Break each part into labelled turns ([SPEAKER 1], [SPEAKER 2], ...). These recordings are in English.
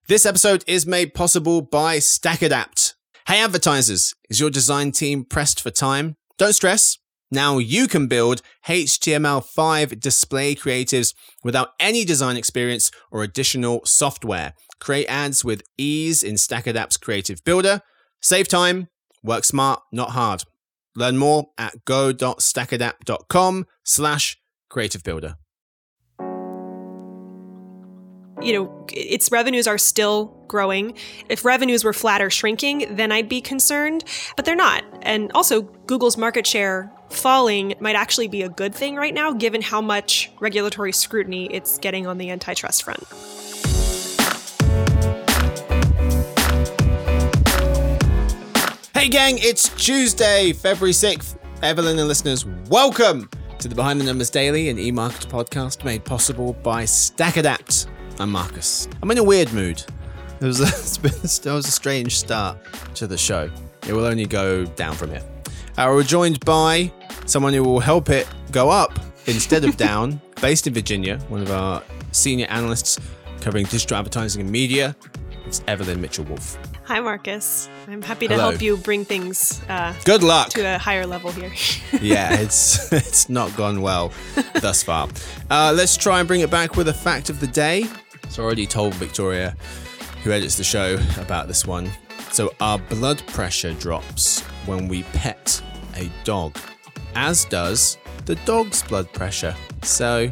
[SPEAKER 1] This episode is made possible by StackAdapt. Hey advertisers, is your design team pressed for time? Don't stress. Now you can build HTML5 display creatives without any design experience or additional software. Create ads with ease in StackAdapt's Creative Builder. Save time, work smart, not hard. Learn more at go.stackadapt.com/creativebuilder.
[SPEAKER 2] Its revenues are still growing. If revenues were flat or shrinking, then I'd be concerned, but they're not. And also, Google's market share falling might actually be a good thing right now, given how much regulatory scrutiny it's getting on the antitrust front.
[SPEAKER 1] Hey gang, it's Tuesday, February 6th. Evelyn and listeners, welcome to the Behind the Numbers Daily, an eMarketer podcast made possible by StackAdapt. I'm Marcus. I'm in a weird mood. It was a strange start to the show. It will only go down from here. We're joined by someone who will help it go up instead of down, based in Virginia, one of our senior analysts covering digital advertising and media. It's Evelyn Mitchell-Wolfe.
[SPEAKER 2] Hi, Marcus. I'm happy to help you bring things
[SPEAKER 1] good luck
[SPEAKER 2] to a higher level here.
[SPEAKER 1] Yeah, it's not gone well thus far. Let's try and bring it back with a fact of the day. So I already told Victoria, who edits the show, about this one. So our blood pressure drops when we pet a dog, as does the dog's blood pressure. So,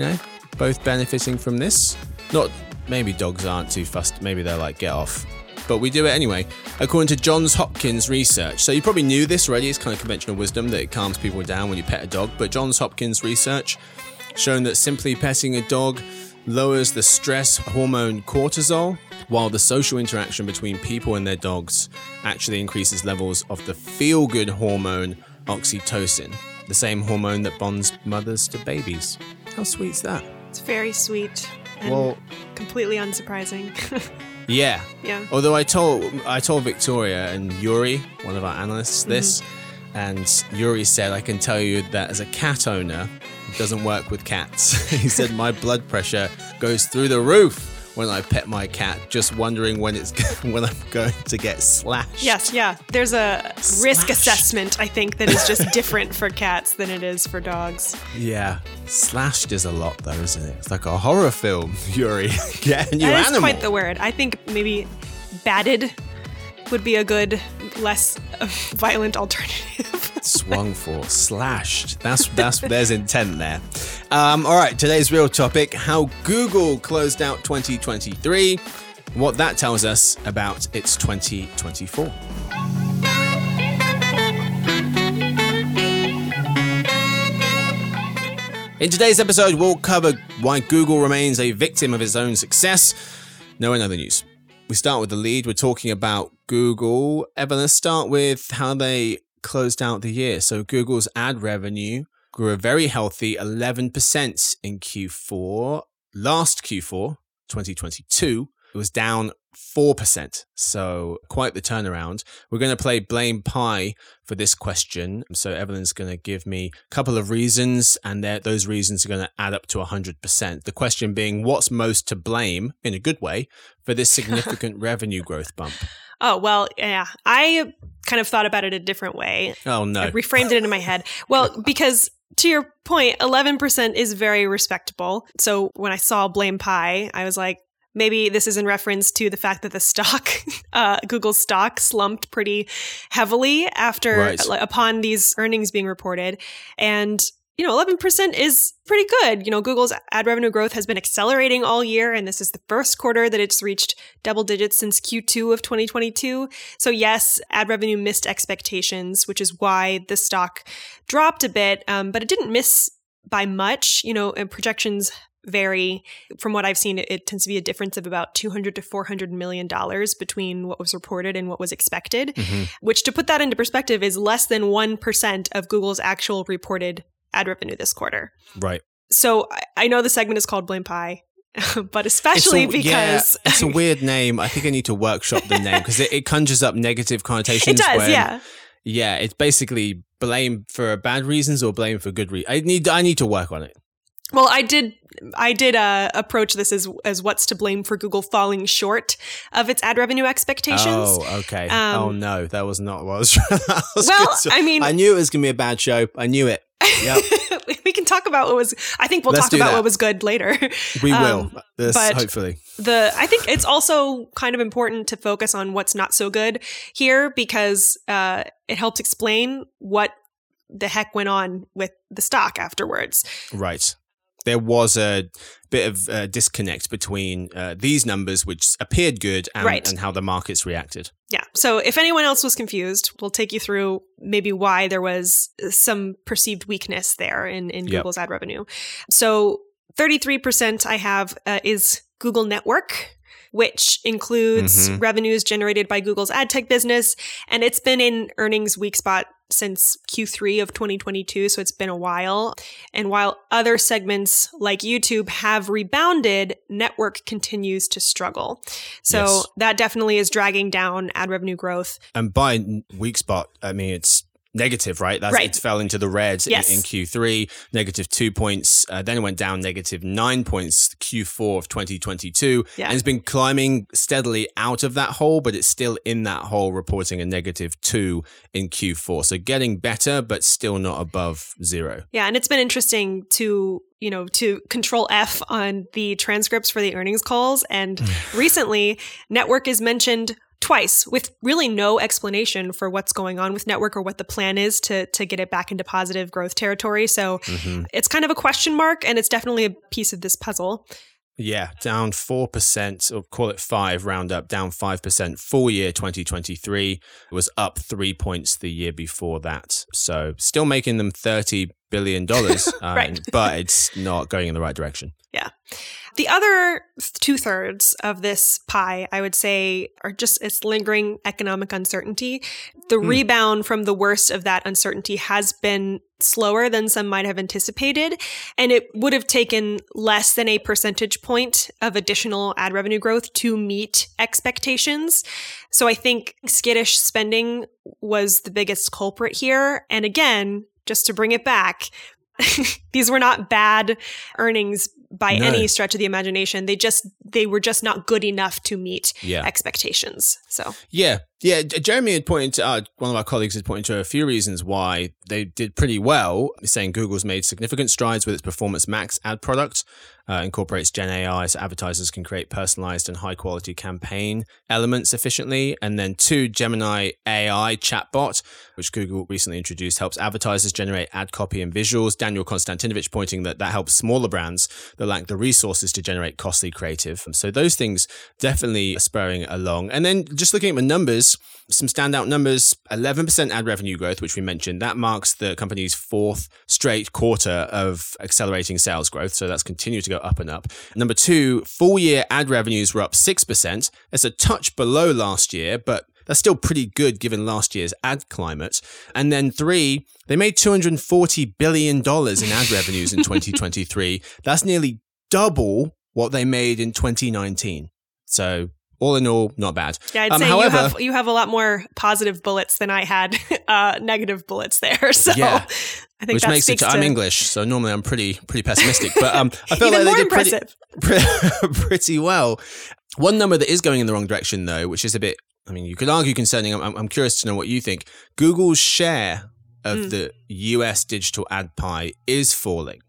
[SPEAKER 1] both benefiting from this. Not, maybe dogs aren't too fussed. Maybe they're like, get off. But we do it anyway, according to Johns Hopkins research. So you probably knew this already. It's kind of conventional wisdom that it calms people down when you pet a dog. But Johns Hopkins research shown that simply petting a dog lowers the stress hormone cortisol, while the social interaction between people and their dogs actually increases levels of the feel-good hormone oxytocin, the same hormone that bonds mothers to babies. How sweet's that?
[SPEAKER 2] It's very sweet and completely unsurprising.
[SPEAKER 1] Yeah.
[SPEAKER 2] Yeah.
[SPEAKER 1] Although I told Victoria and Yuri, one of our analysts, this, and Yuri said, I can tell you that as a cat owner, it doesn't work with cats. He said my blood pressure goes through the roof when I pet my cat, just wondering when I'm going to get slashed.
[SPEAKER 2] Yes, yeah. There's a risk assessment, I think, that is just different for cats than it is for dogs.
[SPEAKER 1] Yeah. Slashed is a lot, though, isn't it? It's like a horror film, Yuri. Get a new
[SPEAKER 2] animal. That is quite
[SPEAKER 1] animal.
[SPEAKER 2] the word. I think maybe batted would be a good, less violent alternative.
[SPEAKER 1] Swung for, slashed. There's intent there. All right, today's real topic, how Google closed out 2023, what that tells us about its 2024. In today's episode, we'll cover why Google remains a victim of its own success. No other news. We start with the lead. We're talking about Google. Evan, let's start with how they closed out the year. So Google's ad revenue grew a very healthy 11% in Q4. Last Q4, 2022, it was down 4%. So quite the turnaround. We're going to play Blame Pie for this question. So Evelyn's going to give me a couple of reasons, and those reasons are going to add up to 100%. The question being, what's most to blame, in a good way, for this significant revenue growth bump?
[SPEAKER 2] Oh, well, yeah. I kind of thought about it a different way.
[SPEAKER 1] Oh, no.
[SPEAKER 2] I reframed it in my head. Well, because to your point, 11% is very respectable. So when I saw Blame Pie, I was like, maybe this is in reference to the fact that the stock, Google's stock slumped pretty heavily upon these earnings being reported. And 11% is pretty good. Google's ad revenue growth has been accelerating all year, and this is the first quarter that it's reached double digits since Q2 of 2022. So yes, ad revenue missed expectations, which is why the stock dropped a bit, but it didn't miss by much. And projections vary. From what I've seen, it tends to be a difference of about $200 to $400 million between what was reported and what was expected, which, to put that into perspective, is less than 1% of Google's actual reported ad revenue this quarter.
[SPEAKER 1] Right.
[SPEAKER 2] So I know the segment is called Blame Pie, but especially because...
[SPEAKER 1] Yeah, it's a weird name. I think I need to workshop the name because it conjures up negative connotations.
[SPEAKER 2] It does, yeah.
[SPEAKER 1] Yeah, it's basically blame for bad reasons or blame for good reasons. I need to work on it.
[SPEAKER 2] Well, I did approach this as what's to blame for Google falling short of its ad revenue expectations.
[SPEAKER 1] Oh, okay. Oh no, that was not what I was trying to.
[SPEAKER 2] I mean,
[SPEAKER 1] I knew it was going to be a bad show. I knew it. Yep.
[SPEAKER 2] We can talk about what was. I think we'll talk about what was good later.
[SPEAKER 1] We will. But hopefully.
[SPEAKER 2] I think it's also kind of important to focus on what's not so good here because it helps explain what the heck went on with the stock afterwards.
[SPEAKER 1] Right. There was a bit of a disconnect between these numbers, which appeared good, and how the markets reacted.
[SPEAKER 2] Yeah. So if anyone else was confused, we'll take you through maybe why there was some perceived weakness there in Google's ad revenue. So 33% I have is Google Network, which includes revenues generated by Google's ad tech business. And it's been in earnings weak spot since Q3 of 2022, so it's been a while. And while other segments like YouTube have rebounded, Network continues to struggle. So that definitely is dragging down ad revenue growth.
[SPEAKER 1] And by weak spot, I mean, it's negative, right? It fell into the red in Q3, -2 points. Then it went down -9 points Q4 of 2022. And it's been climbing steadily out of that hole, but it's still in that hole, reporting a -2 in Q4. So getting better, but still not above 0.
[SPEAKER 2] Yeah, and it's been interesting to control F on the transcripts for the earnings calls. And recently, Network is mentioned twice with really no explanation for what's going on with Network or what the plan is to get it back into positive growth territory. So it's kind of a question mark, and it's definitely a piece of this puzzle.
[SPEAKER 1] Yeah, down 4%, or call it 5, round up, down 5%. Full year 2023 it was up 3 points the year before that. So still making them $30 billion, but it's not going in the right direction.
[SPEAKER 2] Yeah. The other 2/3 of this pie, I would say, are just it's lingering economic uncertainty. The rebound from the worst of that uncertainty has been slower than some might have anticipated, and it would have taken less than a percentage point of additional ad revenue growth to meet expectations. So I think skittish spending was the biggest culprit here. And again, just to bring it back, these were not bad earnings by any stretch of the imagination. They were just not good enough to meet expectations. So
[SPEAKER 1] Jeremy had pointed out, one of our colleagues had pointed to a few reasons why they did pretty well, saying Google's made significant strides with its Performance Max ad product, incorporates Gen AI so advertisers can create personalized and high quality campaign elements efficiently. And then 2, Gemini AI chatbot, which Google recently introduced, helps advertisers generate ad copy and visuals. Daniel Konstantinovich pointing that helps smaller brands that lack the resources to generate costly creative. So those things definitely are spurring along. And then just looking at the numbers, some standout numbers, 11% ad revenue growth, which we mentioned. That marks the company's 4th straight quarter of accelerating sales growth. So that's continued to go up and up. Number 2, full year ad revenues were up 6%. It's a touch below last year, but that's still pretty good given last year's ad climate. And then 3, they made $240 billion in ad revenues in 2023. That's nearly double what they made in 2019. So all in all, not bad.
[SPEAKER 2] Yeah, I'd say however, you have a lot more positive bullets than I had negative bullets there. So I think
[SPEAKER 1] which
[SPEAKER 2] that
[SPEAKER 1] makes it. I'm English, so normally I'm pretty pessimistic. But I felt
[SPEAKER 2] like
[SPEAKER 1] they did pretty well. One number that is going in the wrong direction, though, which is a bit, I mean, you could argue concerning. I'm curious to know what you think. Google's share of the US digital ad pie is falling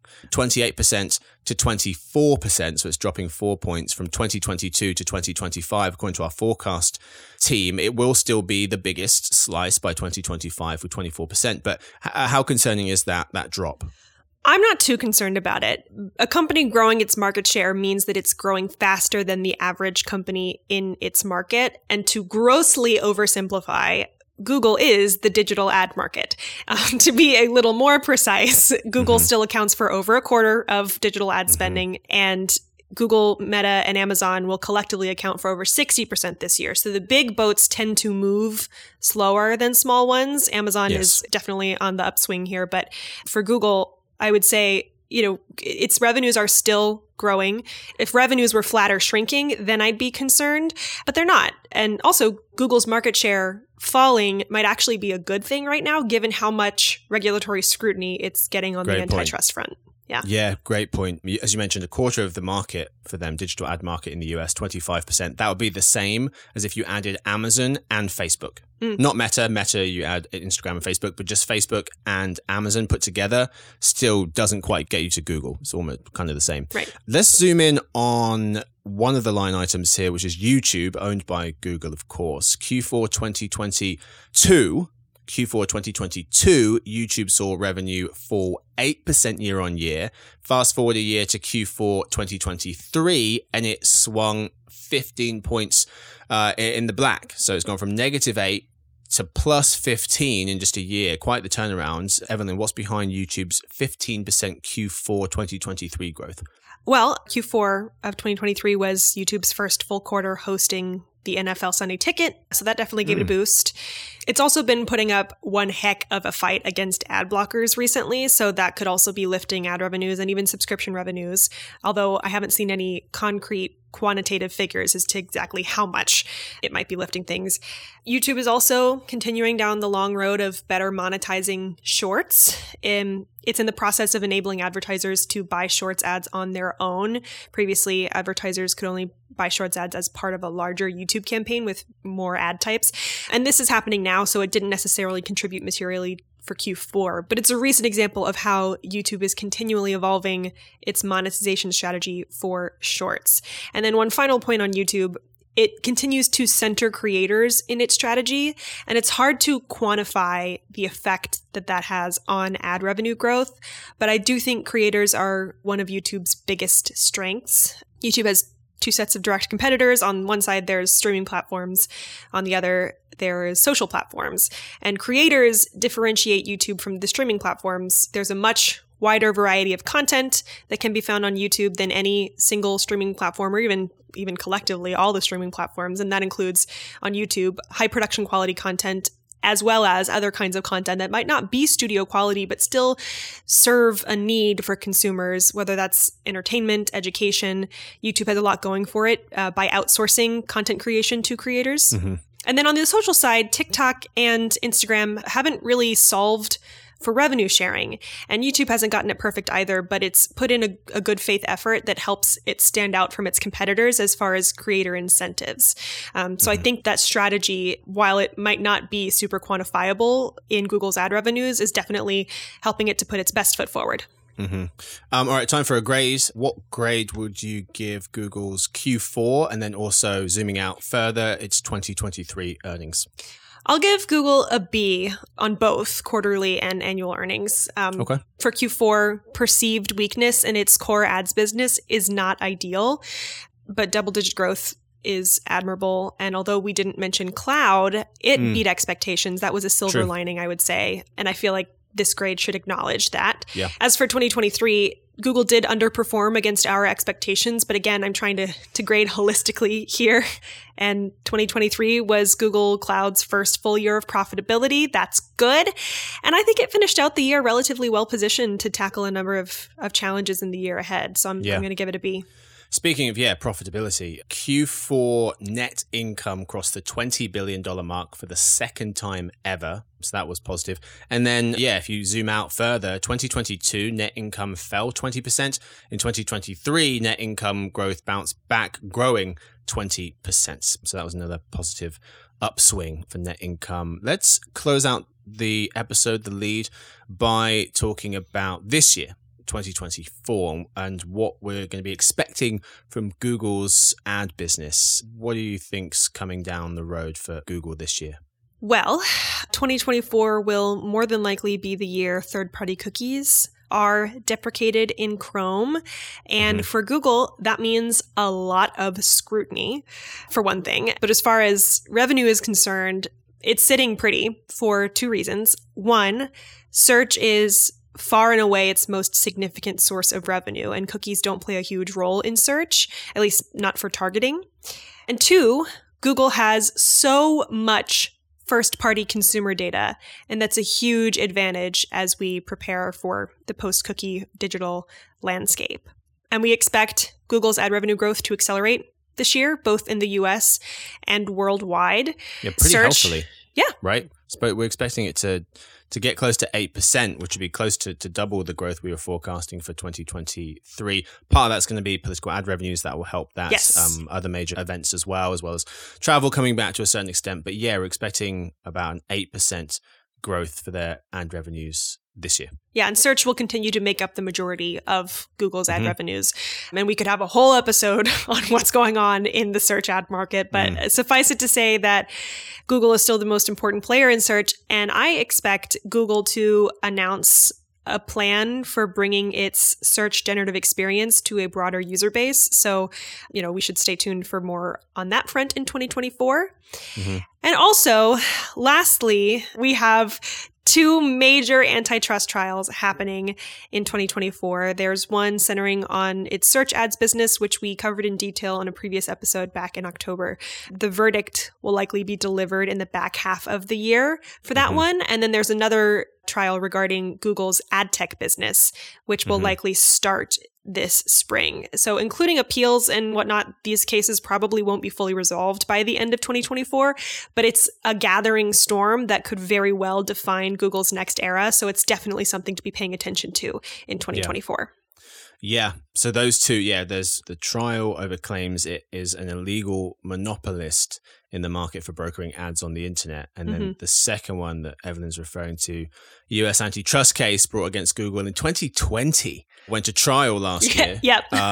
[SPEAKER 1] 28% to 24%. So it's dropping 4 points from 2022 to 2025, according to our forecast team. It will still be the biggest slice by 2025 with 24%. But how concerning is that drop?
[SPEAKER 2] I'm not too concerned about it. A company growing its market share means that it's growing faster than the average company in its market. And to grossly oversimplify, Google is the digital ad market. To be a little more precise, Google still accounts for over a quarter of digital ad spending, and Google, Meta, and Amazon will collectively account for over 60% this year. So the big boats tend to move slower than small ones. Amazon is definitely on the upswing here, but for Google, I would say, its revenues are still growing. If revenues were flat or shrinking, then I'd be concerned, but they're not. And also, Google's market share falling might actually be a good thing right now, given how much regulatory scrutiny it's getting on the antitrust front.
[SPEAKER 1] Yeah, great point. As you mentioned, a quarter of the market for them, digital ad market in the US, 25%. That would be the same as if you added Amazon and Facebook. Not Meta. Meta, you add Instagram and Facebook, but just Facebook and Amazon put together still doesn't quite get you to Google. It's almost kind of the same.
[SPEAKER 2] Right.
[SPEAKER 1] Let's zoom in on one of the line items here, which is YouTube, owned by Google, of course. Q4 2022, YouTube saw revenue fall 8% year on year. Fast forward a year to Q4 2023, and it swung 15 points in the black. So it's gone from -8 to +15 in just a year. Quite the turnaround. Evelyn, what's behind YouTube's 15% Q4 2023 growth?
[SPEAKER 2] Well, Q4 of 2023 was YouTube's first full quarter hosting the NFL Sunday Ticket, so that definitely gave it a boost. It's also been putting up one heck of a fight against ad blockers recently, so that could also be lifting ad revenues and even subscription revenues, although I haven't seen any concrete quantitative figures as to exactly how much it might be lifting things. YouTube is also continuing down the long road of better monetizing shorts. It's in the process of enabling advertisers to buy shorts ads on their own. Previously, advertisers could only buy shorts ads as part of a larger YouTube campaign with more ad types. And this is happening now, so it didn't necessarily contribute materially for Q4, but it's a recent example of how YouTube is continually evolving its monetization strategy for shorts. And then one final point on YouTube, it continues to center creators in its strategy, and it's hard to quantify the effect that that has on ad revenue growth, but I do think creators are one of YouTube's biggest strengths. YouTube has two sets of direct competitors. On one side, there's streaming platforms. On the other, there's social platforms. And creators differentiate YouTube from the streaming platforms. There's a much wider variety of content that can be found on YouTube than any single streaming platform, or even collectively all the streaming platforms. And that includes on YouTube, high production quality content, as well as other kinds of content that might not be studio quality, but still serve a need for consumers, whether that's entertainment, education. YouTube has a lot going for it by outsourcing content creation to creators. And then on the social side, TikTok and Instagram haven't really solved for revenue sharing. And YouTube hasn't gotten it perfect either, but it's put in a good faith effort that helps it stand out from its competitors as far as creator incentives. So I think that strategy, while it might not be super quantifiable in Google's ad revenues, is definitely helping it to put its best foot forward.
[SPEAKER 1] All right, time for a grade. What grade would you give Google's Q4, and then also zooming out further, its 2023 earnings?
[SPEAKER 2] I'll give Google a B on both quarterly and annual earnings.
[SPEAKER 1] Okay.
[SPEAKER 2] For Q4, perceived weakness in its core ads business is not ideal, but double-digit growth is admirable. And although we didn't mention cloud, it beat expectations. That was a silver lining, I would say. And I feel like this grade should acknowledge that.
[SPEAKER 1] Yeah.
[SPEAKER 2] As for 2023, Google did underperform against our expectations, but again, I'm trying to grade holistically here. And 2023 was Google Cloud's first full year of profitability. That's good. And I think it finished out the year relatively well positioned to tackle a number of challenges in the year ahead. So I'm going to give it a B.
[SPEAKER 1] Speaking of, profitability, Q4 net income crossed the $20 billion mark for the second time ever. So that was positive. And then, if you zoom out further, 2022 net income fell 20%. In 2023, net income growth bounced back, growing 20%. So that was another positive upswing for net income. Let's close out the episode, the lead, by talking about this year, 2024, and what we're going to be expecting from Google's ad business. What do you think's coming down the road for Google this year?
[SPEAKER 2] Well, 2024 will more than likely be the year third-party cookies are deprecated in Chrome. And for Google, that means a lot of scrutiny, for one thing. But as far as revenue is concerned, it's sitting pretty for two reasons. One, search is far and away its most significant source of revenue, and cookies don't play a huge role in search, at least not for targeting. And two, Google has so much first-party consumer data, and that's a huge advantage as we prepare for the post-cookie digital landscape. And we expect Google's ad revenue growth to accelerate this year, both in the US and worldwide.
[SPEAKER 1] Yeah, pretty healthily.
[SPEAKER 2] Yeah.
[SPEAKER 1] Right? But we're expecting it to to get close to 8%, which would be close to double the growth we were forecasting for 2023. Part of that's going to be political ad revenues that will help that.
[SPEAKER 2] Yes.
[SPEAKER 1] Other major events as well as travel coming back to a certain extent. But yeah, we're expecting about an 8% growth for their ad revenues this year.
[SPEAKER 2] Yeah, and search will continue to make up the majority of Google's ad revenues. And we could have a whole episode on what's going on in the search ad market, but suffice it to say that Google is still the most important player in search, and I expect Google to announce a plan for bringing its search generative experience to a broader user base. So, we should stay tuned for more on that front in 2024. And also, lastly, we have 2 major antitrust trials happening in 2024. There's one centering on its search ads business, which we covered in detail on a previous episode back in October. The verdict will likely be delivered in the back half of the year for that one. And then there's another trial regarding Google's ad tech business, which will likely start this spring. So including appeals and whatnot, these cases probably won't be fully resolved by the end of 2024, but it's a gathering storm that could very well define Google's next era. So it's definitely something to be paying attention to in 2024.
[SPEAKER 1] Yeah. So those two, there's the trial over claims it is an illegal monopolist in the market for brokering ads on the internet. And then the second one that Evelyn's referring to, US antitrust case brought against Google in 2020, went to trial last year.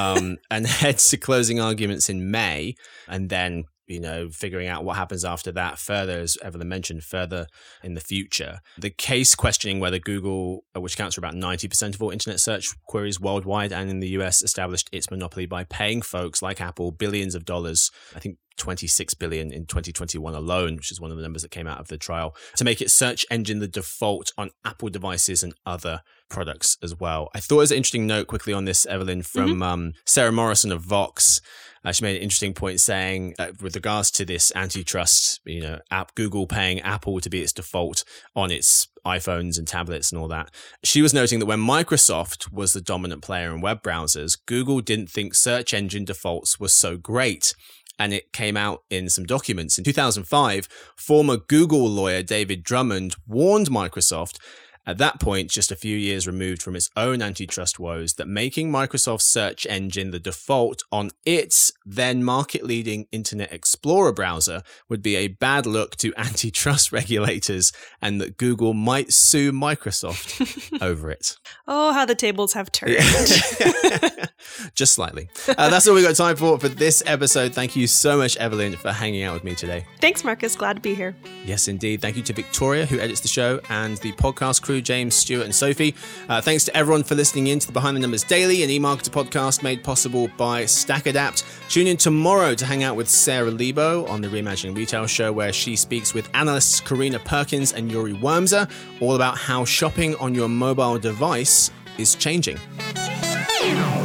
[SPEAKER 1] And heads to closing arguments in May. And then, figuring out what happens after that further, as Evelyn mentioned, further in the future. The case questioning whether Google, which accounts for about 90% of all internet search queries worldwide and in the US, established its monopoly by paying folks like Apple billions of dollars, I think 26 billion in 2021 alone, which is one of the numbers that came out of the trial, to make its search engine the default on Apple devices and other products as well. I thought it was an interesting note quickly on this, Evelyn, from Sarah Morrison of Vox. She made an interesting point saying, with regards to this antitrust, Google paying Apple to be its default on its iPhones and tablets and all that. She was noting that when Microsoft was the dominant player in web browsers, Google didn't think search engine defaults were so great. And it came out in some documents. In 2005, former Google lawyer David Drummond warned Microsoft, at that point, just a few years removed from its own antitrust woes, that making Microsoft's search engine the default on its then market-leading Internet Explorer browser would be a bad look to antitrust regulators, and that Google might sue Microsoft over it.
[SPEAKER 2] Oh, how the tables have turned.
[SPEAKER 1] Just slightly. That's all we got time for this episode. Thank you so much, Evelyn, for hanging out with me today.
[SPEAKER 2] Thanks, Marcus. Glad to be here.
[SPEAKER 1] Yes, indeed. Thank you to Victoria, who edits the show, and the podcast crew, James, Stuart, and Sophie. Thanks to everyone for listening in to the Behind the Numbers Daily, an eMarketer podcast made possible by StackAdapt. Tune in tomorrow to hang out with Sarah Lebo on the Reimagining Retail show, where she speaks with analysts Karina Perkins and Yuri Wormser, all about how shopping on your mobile device is changing.